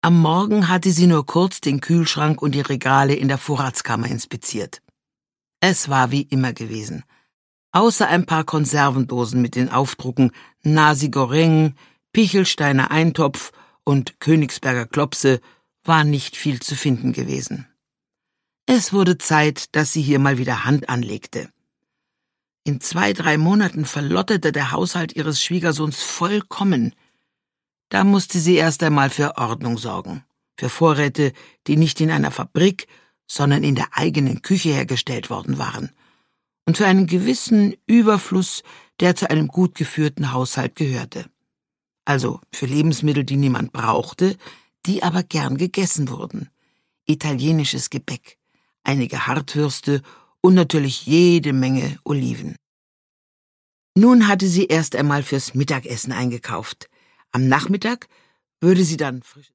Am Morgen hatte sie nur kurz den Kühlschrank und die Regale in der Vorratskammer inspiziert. Es war wie immer gewesen. Außer ein paar Konservendosen mit den Aufdrucken Nasi Goreng, Pichelsteiner Eintopf und Königsberger Klopse war nicht viel zu finden gewesen. Es wurde Zeit, dass sie hier mal wieder Hand anlegte. In 2-3 Monaten verlotterte der Haushalt ihres Schwiegersohns vollkommen. Da musste sie erst einmal für Ordnung sorgen, für Vorräte, die nicht in einer Fabrik, sondern in der eigenen Küche hergestellt worden waren, und für einen gewissen Überfluss, der zu einem gut geführten Haushalt gehörte. Also für Lebensmittel, die niemand brauchte, die aber gern gegessen wurden. Italienisches Gebäck, einige Hartwürste und natürlich jede Menge Oliven. Nun hatte sie erst einmal fürs Mittagessen eingekauft. Am Nachmittag würde sie dann frische